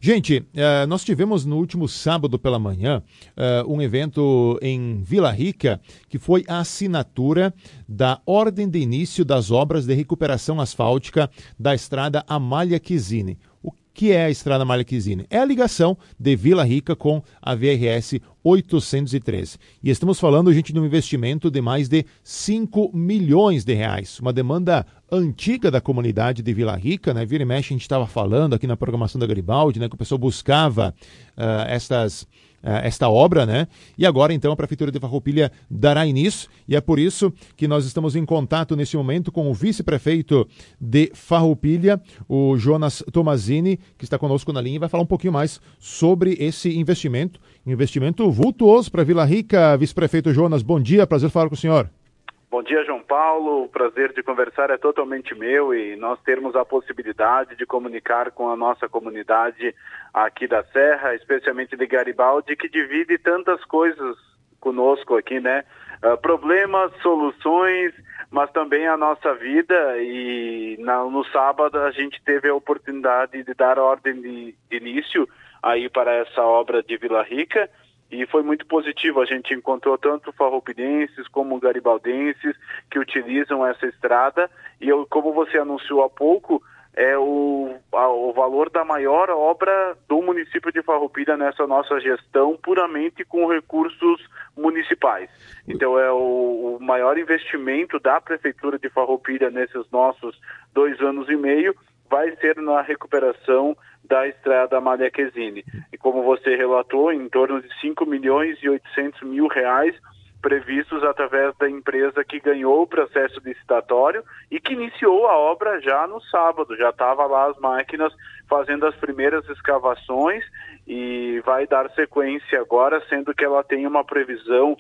Gente, nós tivemos no último sábado pela manhã um evento em Vila Rica que foi a assinatura da ordem de início das obras de recuperação asfáltica da estrada Amália Quisine. O que é a estrada Amália Quisine? É a ligação de Vila Rica com a VRS 813. E estamos falando, gente, de um investimento de mais de 5 milhões de reais. Uma demanda antiga da comunidade de Vila Rica, né? Vira e mexe, a gente estava falando aqui na programação da Garibaldi, né? Que o pessoal buscava esta obra, né? E agora, então, a Prefeitura de Farroupilha dará início, e é por isso que nós estamos em contato nesse momento com o vice-prefeito de Farroupilha, o Jonas Tomazini, que está conosco na linha e vai falar um pouquinho mais sobre esse investimento. Investimento vultuoso para Vila Rica. Vice-prefeito Jonas, bom dia, prazer falar com o senhor. Bom dia, João Paulo. O prazer de conversar é totalmente meu e nós termos a possibilidade de comunicar com a nossa comunidade aqui da Serra, especialmente de Garibaldi, que divide tantas coisas conosco aqui, né? Problemas, soluções, mas também a nossa vida. E no sábado a gente teve a oportunidade de dar a ordem de início aí para essa obra de Vila Rica. E foi muito positivo, a gente encontrou tanto farroupilhenses como garibaldenses que utilizam essa estrada. E como você anunciou há pouco, é o valor da maior obra do município de Farroupilha nessa nossa gestão, puramente com recursos municipais. Então é o maior investimento da Prefeitura de Farroupilha nesses nossos 2 anos e meio, vai ser na recuperação da estrada Amália Quisine. E como você relatou, em torno de 5 milhões e 800 mil reais previstos através da empresa que ganhou o processo licitatório e que iniciou a obra já no sábado. Já estava lá as máquinas fazendo as primeiras escavações e vai dar sequência agora, sendo que ela tem uma previsão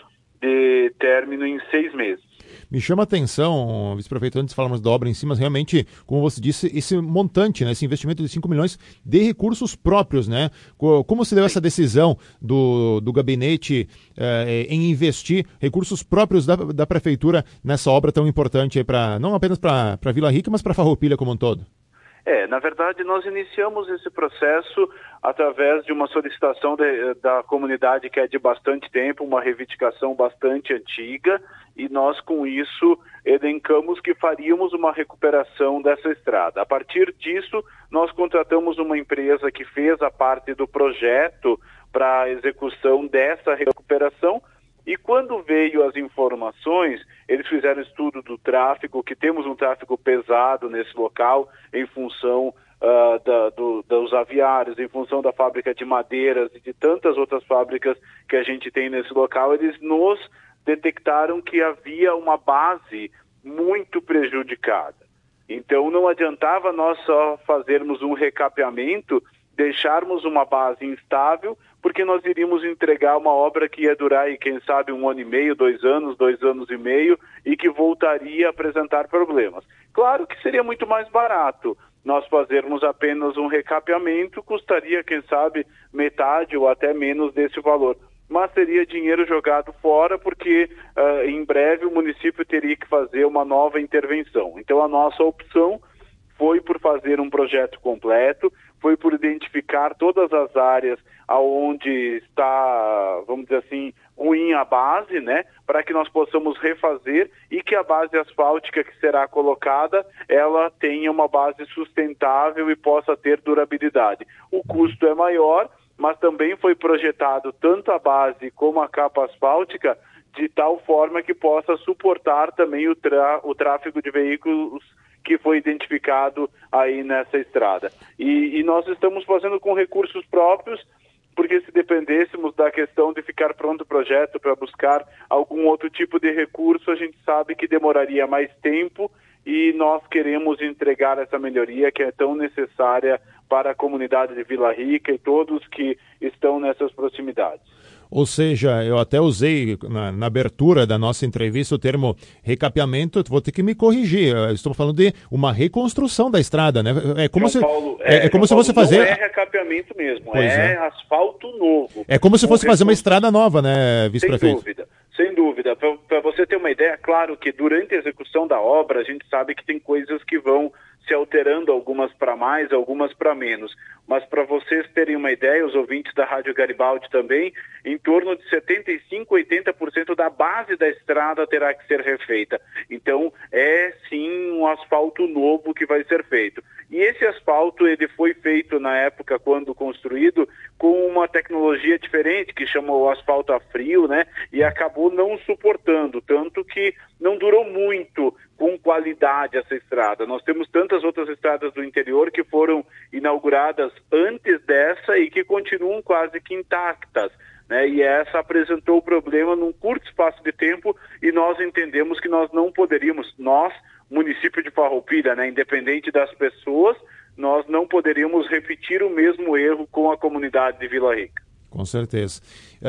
de término em 6 meses. Me chama a atenção, vice-prefeito, antes de falarmos da obra em si, mas realmente, como você disse, esse montante, né, esse investimento de 5 milhões de recursos próprios, né? Como se deu essa decisão do gabinete em investir recursos próprios da prefeitura nessa obra tão importante aí não apenas para Vila Rica, mas para Farroupilha como um todo? Na verdade, nós iniciamos esse processo através de uma solicitação da comunidade que é de bastante tempo, uma reivindicação bastante antiga, e nós com isso elencamos que faríamos uma recuperação dessa estrada. A partir disso, nós contratamos uma empresa que fez a parte do projeto para a execução dessa recuperação. E quando veio as informações, eles fizeram estudo do tráfego, que temos um tráfego pesado nesse local, em função dos aviários, em função da fábrica de madeiras e de tantas outras fábricas que a gente tem nesse local. Eles nos detectaram que havia uma base muito prejudicada. Então não adiantava nós só fazermos um recapeamento, deixarmos uma base instável, porque nós iríamos entregar uma obra que ia durar, e quem sabe, 1 ano e meio, 2 anos, 2 anos e meio, e que voltaria a apresentar problemas. Claro que seria muito mais barato nós fazermos apenas um recapeamento, custaria, quem sabe, metade ou até menos desse valor. Mas seria dinheiro jogado fora, porque em breve o município teria que fazer uma nova intervenção. Então a nossa opção foi por fazer um projeto completo, foi por identificar todas as áreas aonde está, vamos dizer assim, ruim a base, né, para que nós possamos refazer e que a base asfáltica que será colocada, ela tenha uma base sustentável e possa ter durabilidade. O custo é maior, mas também foi projetado tanto a base como a capa asfáltica de tal forma que possa suportar também o tráfego de veículos que foi identificado aí nessa estrada. E nós estamos fazendo com recursos próprios, porque se dependêssemos da questão de ficar pronto o projeto para buscar algum outro tipo de recurso, a gente sabe que demoraria mais tempo, e nós queremos entregar essa melhoria que é tão necessária para a comunidade de Vila Rica e todos que estão nessas proximidades. Ou seja, eu até usei na abertura da nossa entrevista o termo recapeamento, vou ter que me corrigir. Eu estou falando de uma reconstrução da estrada, né? É como se você fazer. Não é recapeamento mesmo, é asfalto novo. É como se fosse fazer uma estrada nova, né, vice-prefeito? Sem dúvida. Para você ter uma ideia, claro que durante a execução da obra a gente sabe que tem coisas que vão se alterando, algumas para mais, algumas para menos. Mas para vocês terem uma ideia, os ouvintes da Rádio Garibaldi também, em torno de 75%, 80% da base da estrada terá que ser refeita. Então, é sim um asfalto novo que vai ser feito. E esse asfalto, ele foi feito na época, quando construído, com uma tecnologia diferente, que chamou o asfalto a frio, né? E acabou não suportando, tanto que não durou muito com qualidade essa estrada. Nós temos tantas outras estradas do interior que foram inauguradas antes dessa e que continuam quase que intactas, né? E essa apresentou o problema num curto espaço de tempo e nós entendemos que nós não poderíamos, nós, município de Farroupilha, né, independente das pessoas, nós não poderíamos repetir o mesmo erro com a comunidade de Vila Rica. Com certeza.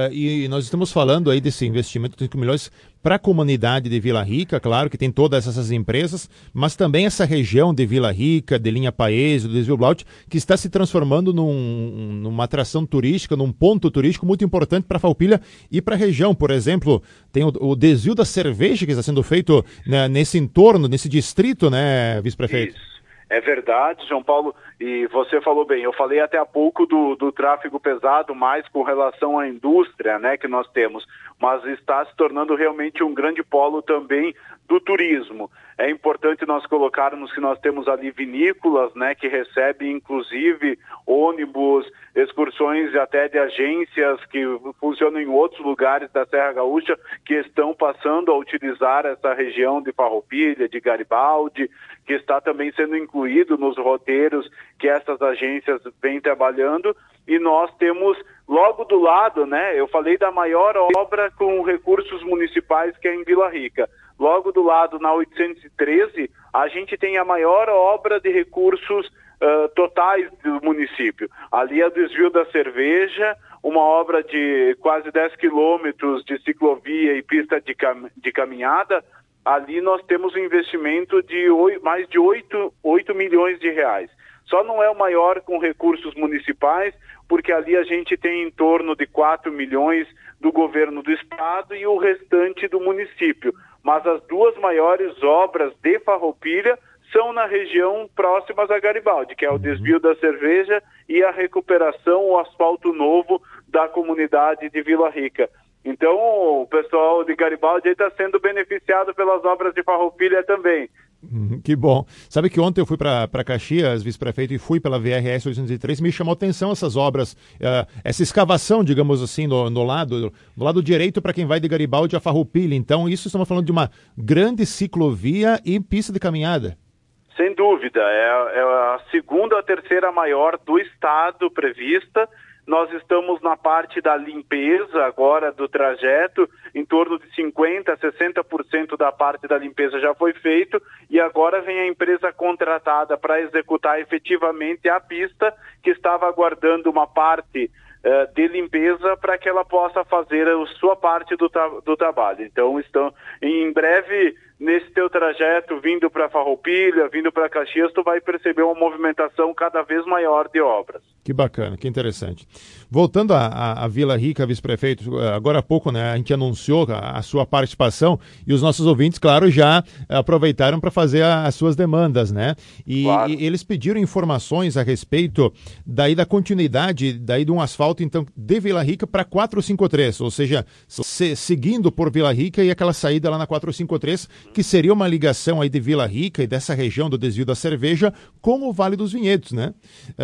E nós estamos falando aí desse investimento de 5 milhões para a comunidade de Vila Rica, claro que tem todas essas empresas, mas também essa região de Vila Rica, de Linha Paese, do Desvio Blaut, que está se transformando numa atração turística, num ponto turístico muito importante para Farroupilha e para a região. Por exemplo, tem o desvio da cerveja que está sendo feito, né, nesse entorno, nesse distrito, né, vice-prefeito? Isso. É verdade, João Paulo, e você falou bem, eu falei até há pouco do tráfego pesado, mais com relação à indústria, né, que nós temos, mas está se tornando realmente um grande polo também do turismo. É importante nós colocarmos que nós temos ali vinícolas, né, que recebem inclusive ônibus, excursões até de agências que funcionam em outros lugares da Serra Gaúcha, que estão passando a utilizar essa região de Farroupilha, de Garibaldi, que está também sendo incluído nos roteiros que essas agências vêm trabalhando. E nós temos logo do lado, né, eu falei da maior obra com recursos municipais, que é em Vila Rica. Logo do lado, na 813, a gente tem a maior obra de recursos totais do município. Ali é o desvio da cerveja, uma obra de quase 10 quilômetros de ciclovia e pista de caminhada. Ali nós temos um investimento de mais de 8 milhões de reais. Só não é o maior com recursos municipais, porque ali a gente tem em torno de 4 milhões do governo do estado e o restante do município. Mas as duas maiores obras de Farroupilha são na região próximas a Garibaldi, que é o desvio da cerveja e a recuperação, o asfalto novo da comunidade de Vila Rica. Então, o pessoal de Garibaldi está sendo beneficiado pelas obras de Farroupilha também. Que bom. Sabe que ontem eu fui para Caxias, vice-prefeito, e fui pela VRS 803, me chamou a atenção essas obras, essa escavação, digamos assim, no lado direito para quem vai de Garibaldi a Farroupilha. Então, isso estamos falando de uma grande ciclovia e pista de caminhada. Sem dúvida, é a segunda ou terceira maior do estado prevista. Nós estamos na parte da limpeza agora do trajeto, em torno de 50% a 60% da parte da limpeza já foi feito e agora vem a empresa contratada para executar efetivamente a pista, que estava aguardando uma parte de limpeza para que ela possa fazer a sua parte do trabalho. Então, estão em breve, nesse teu trajeto, vindo para Farroupilha, vindo para Caxias, tu vai perceber uma movimentação cada vez maior de obras. Que bacana, que interessante. Voltando à Vila Rica, vice-prefeito, agora há pouco, né, a gente anunciou a sua participação e os nossos ouvintes, claro, já aproveitaram para fazer as suas demandas, né? Claro. E eles pediram informações a respeito da continuidade de um asfalto, então, de Vila Rica para 453, ou seja, seguindo por Vila Rica e aquela saída lá na 453, que seria uma ligação aí de Vila Rica e dessa região do desvio da cerveja com o Vale dos Vinhedos, né?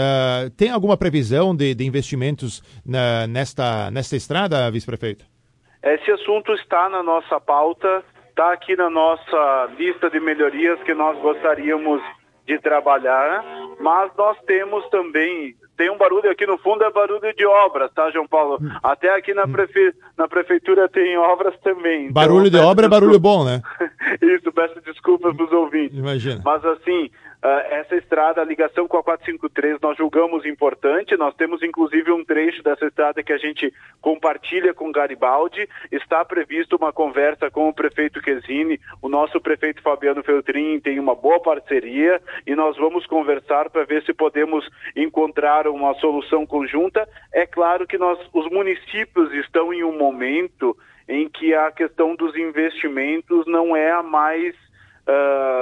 Tem alguma previsão de investimentos nesta estrada, vice-prefeito? Esse assunto está na nossa pauta, está aqui na nossa lista de melhorias que nós gostaríamos de trabalhar, mas nós temos também, tem um barulho aqui no fundo, é barulho de obras, tá, João Paulo? Até aqui na prefeitura tem obras também. Barulho então, de obra é barulho bom, né? Isso, peço desculpas para os ouvintes. Imagina. Mas assim, essa estrada, a ligação com a 453, nós julgamos importante. Nós temos inclusive um trecho dessa estrada que a gente compartilha com Garibaldi. Está previsto uma conversa com o prefeito Quesini, o nosso prefeito Fabiano Feltrin tem uma boa parceria e nós vamos conversar para ver se podemos encontrar uma solução conjunta. É claro que os municípios estão em um momento em que a questão dos investimentos não é a mais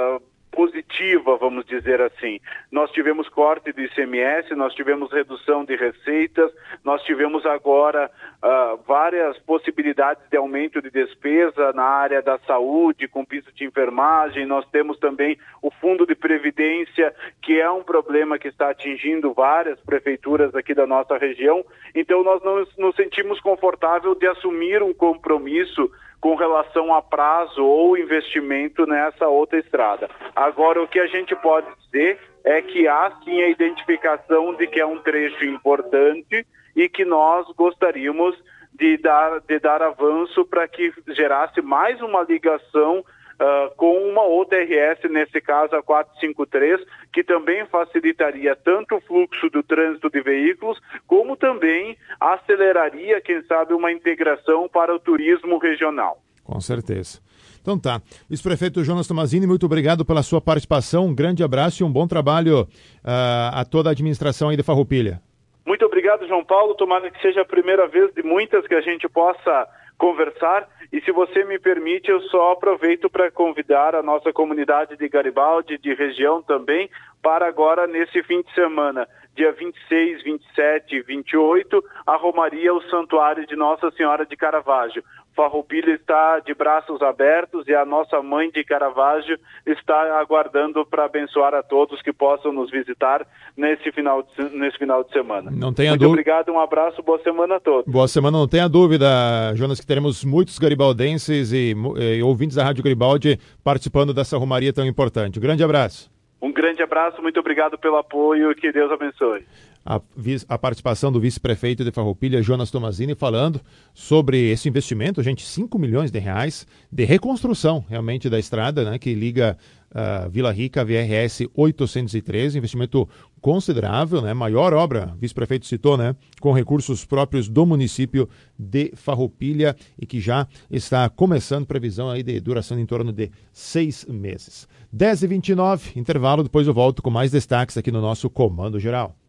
positiva, vamos dizer assim. Nós tivemos corte do ICMS, nós tivemos redução de receitas, nós tivemos agora várias possibilidades de aumento de despesa na área da saúde, com piso de enfermagem, nós temos também o fundo de previdência, que é um problema que está atingindo várias prefeituras aqui da nossa região, então nós não nos sentimos confortável de assumir um compromisso com relação a prazo ou investimento nessa outra estrada. Agora, o que a gente pode dizer é que há sim a identificação de que é um trecho importante e que nós gostaríamos de dar avanço para que gerasse mais uma ligação com uma outra RS, nesse caso a 453, que também facilitaria tanto o fluxo do trânsito de veículos, como também aceleraria, quem sabe, uma integração para o turismo regional. Com certeza. Então tá. Vice-prefeito Jonas Tomazini, muito obrigado pela sua participação, um grande abraço e um bom trabalho a toda a administração aí de Farroupilha. Muito obrigado, João Paulo, tomara que seja a primeira vez de muitas que a gente possa conversar, e se você me permite, eu só aproveito para convidar a nossa comunidade de Garibaldi, de região também, para agora nesse fim de semana, dia 26, 27 e 28, a Romaria ao Santuário de Nossa Senhora de Caravaggio. Farroupilha está de braços abertos e a nossa mãe de Caravaggio está aguardando para abençoar a todos que possam nos visitar nesse final de semana. Não tenha Muito obrigado, um abraço, boa semana a todos. Boa semana, não tenha dúvida, Jonas, que teremos muitos garibaldenses e ouvintes da Rádio Garibaldi participando dessa romaria tão importante. Um grande abraço. Um grande abraço, muito obrigado pelo apoio e que Deus abençoe. A participação do vice-prefeito de Farroupilha, Jonas Tomazini, falando sobre esse investimento, gente, 5 milhões de reais de reconstrução realmente da estrada, né, que liga Vila Rica, VRS 813, investimento considerável, né, maior obra, o vice-prefeito citou, né, com recursos próprios do município de Farroupilha e que já está começando previsão aí de duração em torno de 6 meses. 10h29, intervalo, depois eu volto com mais destaques aqui no nosso Comando Geral.